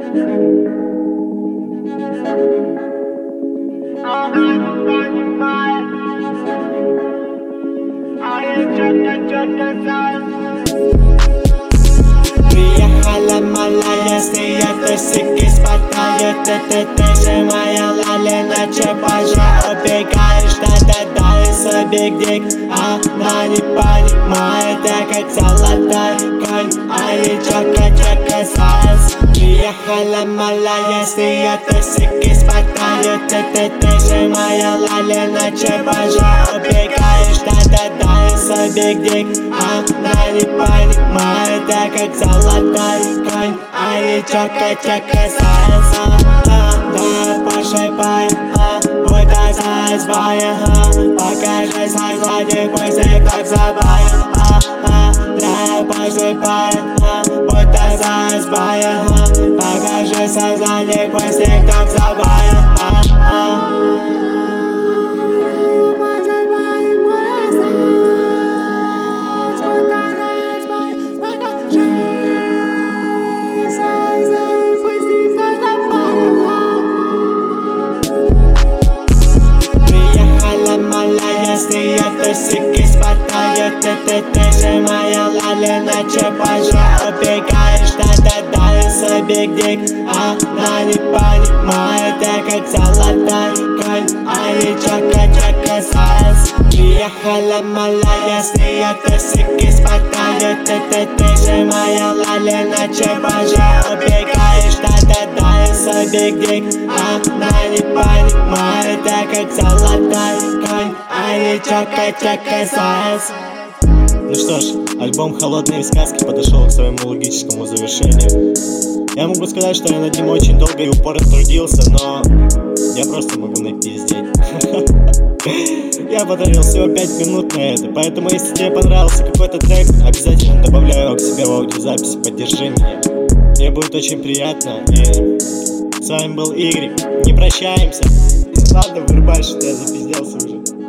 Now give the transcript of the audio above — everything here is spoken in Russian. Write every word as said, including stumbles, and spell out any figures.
Приехала малая, если это сики спадает. Это ты же моя лали, иначе позже убегаешь. Да-да-да, и собег дик, она не понимает. Я как золотой конь, а ей чока-чока сайз. Приехала малая, если это сики спадает. Это ты же моя лали, иначе позже убегаешь. Да-да-да, и собег дик, она не понимает. Я как золотой конь, а ей чока-чока сайз. Да, пошибай, вот это сайз бая. Покажи сайз сзади, после как забавен. Да, пошибай, вот это сайз бая. Покажи сайз сзади, после как забавен. Если это сики спадает, это ты же моя лали, иначе позже убегаешь. Да-да-да, и собег дик, она не понимает. Я как золотой конь, а ей чока-чока сайз. Приехала малая, если это сики спадает. Это ты же моя лали, иначе позже убегаешь. Да-да-да, и собег дик, она не понимает. Я как золотой конь, а ей чока-чока сайз. Ну что ж, альбом «Холодные сказки» подошел к своему логическому завершению. Я могу сказать, что я над ним очень долго и упорно трудился, но я просто могу напиздеть. Я потратил всего пять минут на это, поэтому если тебе понравился какой-то трек, обязательно добавляю его к себе в аудиозапись, поддержи меня. Мне будет очень приятно, и с вами был Игорь, не прощаемся. Ладно, вырубай, что я запизделся уже.